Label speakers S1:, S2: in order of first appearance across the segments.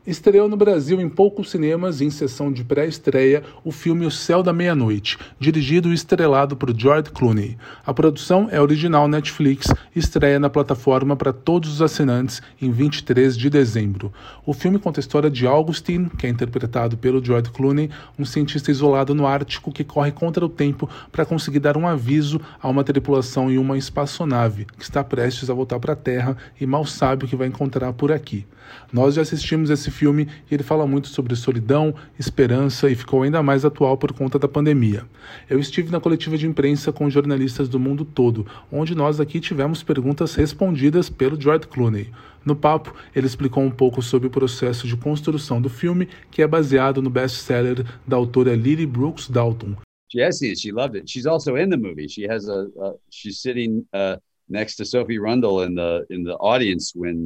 S1: Estreou no Brasil em poucos cinemas e em sessão de pré-estreia o filme O Céu da Meia-Noite, dirigido e estrelado por George Clooney. A produção é original Netflix e estreia na plataforma para todos os assinantes em 23 de dezembro. O filme conta a história de Augustine, que é interpretado pelo George Clooney, um cientista isolado no Ártico que corre contra o tempo para conseguir dar um aviso a uma tripulação em uma espaçonave que está prestes a voltar para a Terra e mal sabe o que vai encontrar por aqui. Nós já assistimos esse filme e ele fala muito sobre solidão, esperança e ficou ainda mais atual por conta da pandemia. Eu estive na coletiva de imprensa com jornalistas do mundo todo, onde nós aqui tivemos perguntas respondidas pelo George Clooney. No papo, ele explicou um pouco sobre o processo de construção do filme, que é baseado no best-seller da autora Lily Brooks Dalton.
S2: Yes, she loved it. She's also in the movie. She's sitting next to Sophie Rundle in the audience when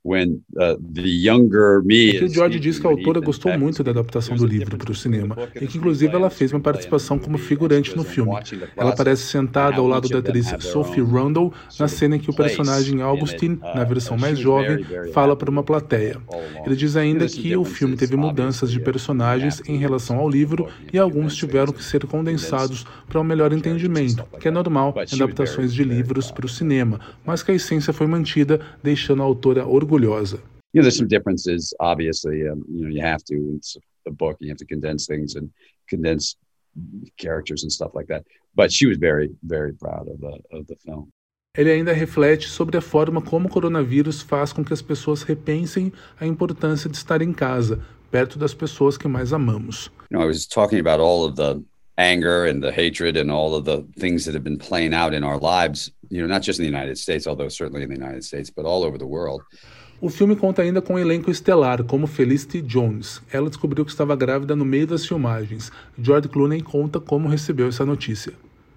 S2: the younger me.
S1: Aqui o George diz que a autora gostou muito da adaptação do livro para o cinema e que inclusive ela fez uma participação como figurante no filme. Ela aparece sentada ao lado da atriz Sophie Rundle na cena em que o personagem Augustine, na versão mais jovem, fala para uma plateia. Ele diz ainda que o filme teve mudanças de personagens em relação ao livro e alguns tiveram que ser condensados para um melhor entendimento, que é normal em adaptações de livros para o cinema, mas que a essência foi mantida, deixando a autora orgulhosa.
S2: There's some differences, obviously. You have to, it's a book, you have to condense things and condense characters and stuff like that. But she was very, very proud of the film.
S1: Ele ainda reflete sobre a forma como o coronavírus faz com que as pessoas repensem a importância de estar em casa, perto das pessoas que mais amamos.
S2: I was talking about all of the anger and the hatred and all of the things that have been playing out in our lives, not just in the United States, although certainly in the United States, but all over the world.
S1: O filme conta ainda com um elenco estelar, como Felicity Jones. Ela descobriu que estava grávida no meio das filmagens. George Clooney conta como recebeu essa notícia.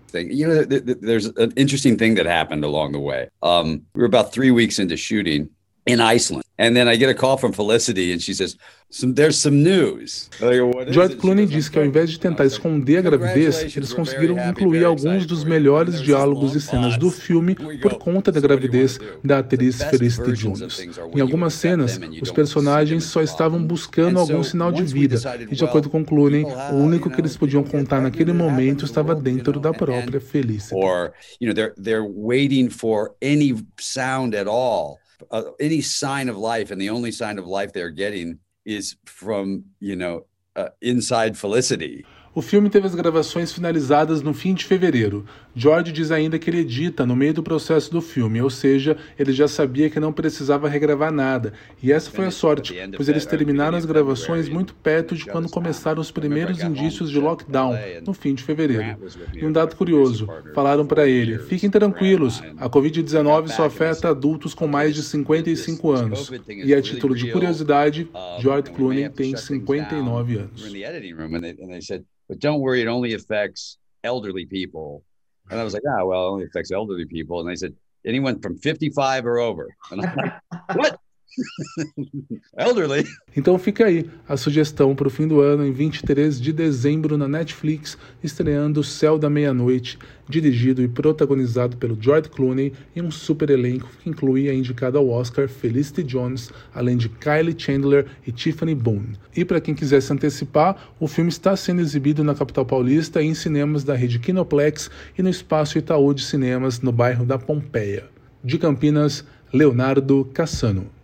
S2: There's an interesting thing that happened along the way. We were about 3 weeks into shooting in Iceland. And then I get a call from Felicity and she says, there's some news.
S1: George Clooney diz que ao invés de tentar esconder a gravidez, eles conseguiram incluir alguns dos melhores diálogos e cenas do filme por conta da gravidez da atriz Felicity Jones. Em algumas cenas, os personagens só estavam buscando algum sinal de vida e, de acordo com Clooney, o único que eles podiam contar naquele momento estava dentro da própria Felicity.
S2: Or, they're waiting for any sound at all. Any sign of life, and the only sign of life they're getting is from, inside Felicity.
S1: O filme teve as gravações finalizadas no fim de fevereiro. George diz ainda que ele edita no meio do processo do filme, ou seja, ele já sabia que não precisava regravar nada. E essa foi a sorte, pois eles terminaram as gravações muito perto de quando começaram os primeiros indícios de lockdown, no fim de fevereiro. E um dado curioso, falaram para ele, fiquem tranquilos, a Covid-19 só afeta adultos com mais de 55 anos. E a título de curiosidade, George Clooney tem 59 anos.
S2: But don't worry, it only affects elderly people. And I was like, well, it only affects elderly people. And they said, anyone from 55 or over. And I'm like, what? Elderly.
S1: Então fica aí a sugestão para o fim do ano, em 23 de dezembro, na Netflix, estreando O Céu da Meia-Noite, dirigido e protagonizado pelo George Clooney, e um super elenco que inclui a indicada ao Oscar Felicity Jones, além de Kylie Chandler e Tiffany Boone. E para quem quiser se antecipar, o filme está sendo exibido na capital paulista e em cinemas da rede Kinoplex e no Espaço Itaú de Cinemas, no bairro da Pompeia. De Campinas, Leonardo Cassano.